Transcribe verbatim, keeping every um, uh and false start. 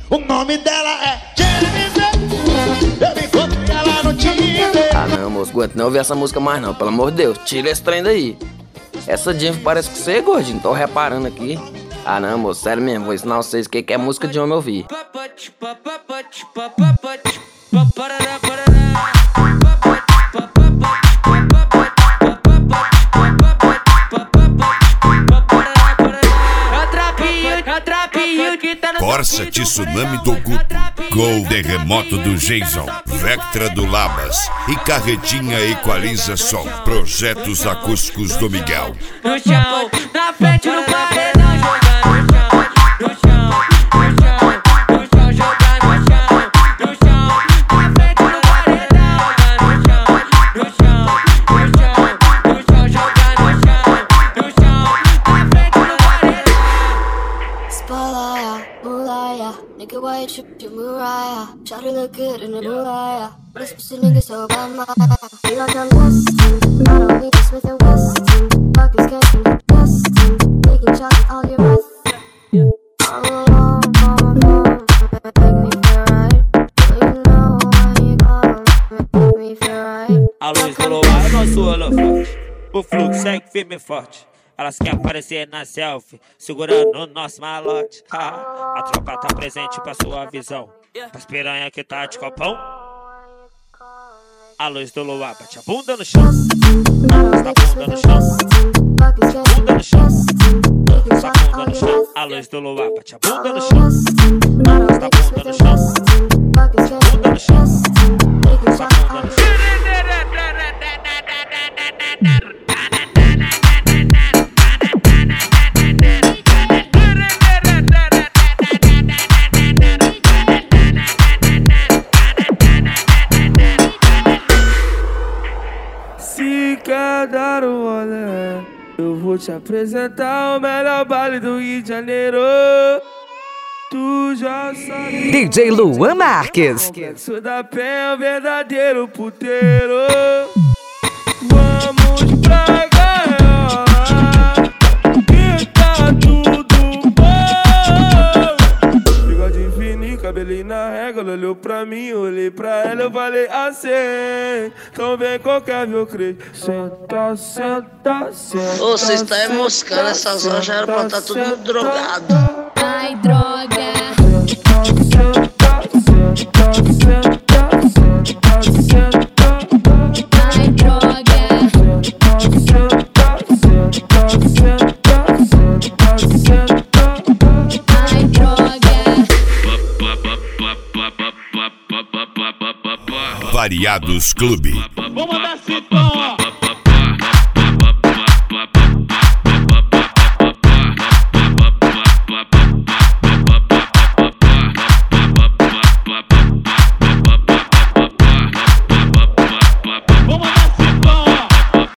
O nome dela é Jennifer. Eu encontrei ela no Tinder. Ah não, moço, aguento não ouvir essa música mais não. Pelo amor de Deus, tira esse trem daí. Essa Jennifer parece que você é gordinho, tô reparando aqui. Ah não, moço, sério mesmo, vou ensinar vocês o que é música de homem ouvir. Corsa Tsunami do Guto, Gol Terremoto do Jason, Vectra do Labas e Carretinha Equaliza Som. Projetos acústicos do Miguel. No chão, na frente do paredão, jogar no chão, no chão, no chão, no chão, jogar no chão, no chão, na frente do paredão, no chão, no chão, no chão, no chão, jogar no chão, no chão, na frente do paredão. Spotlight, moonlight, nigga, why you trip to Mariah? Try to look good in the moonlight. This pussy nigga so bad, man. Feel like I'm destined. I don't need a Smith and Wesson. Buckets catching the destined. Taking shots at all your breath. All alone on my phone, make me feel right. You know when you call, make me feel right. A luz do luar é nosso holofote. O fluxo segue firme e forte. Elas querem aparecer na selfie, segurando o nosso malote. Ha, a tropa tá presente pra sua visão. As piranha que tá de copão. A luz do luar bate a bunda no chão. Bate a bunda no chão. Bunda no chão. Bate a bunda no chão. A luz do luar bate a bunda no chão. Bate a bunda no chão. Bunda no chão. Bate a bunda no chão. Se quer dar um rolê, eu vou te apresentar o melhor baile do Rio de Janeiro. Tu já sabe. D J Luan Marques. Sou da Penha, verdadeiro puteiro. Vamos pra gaiola, que tá tudo bom. Bigode fininho, cabelinho na régua. Ela olhou pra mim, olhei pra ela, eu falei assim. Então vem qualquer meu creio. Senta, senta, senta. Ô, vocês estão moscando, essas horas já era pra estar todo mundo drogado. Ai, droga. Ai, droga. Ai, droga. Variados Clube. Vamos dar cipó.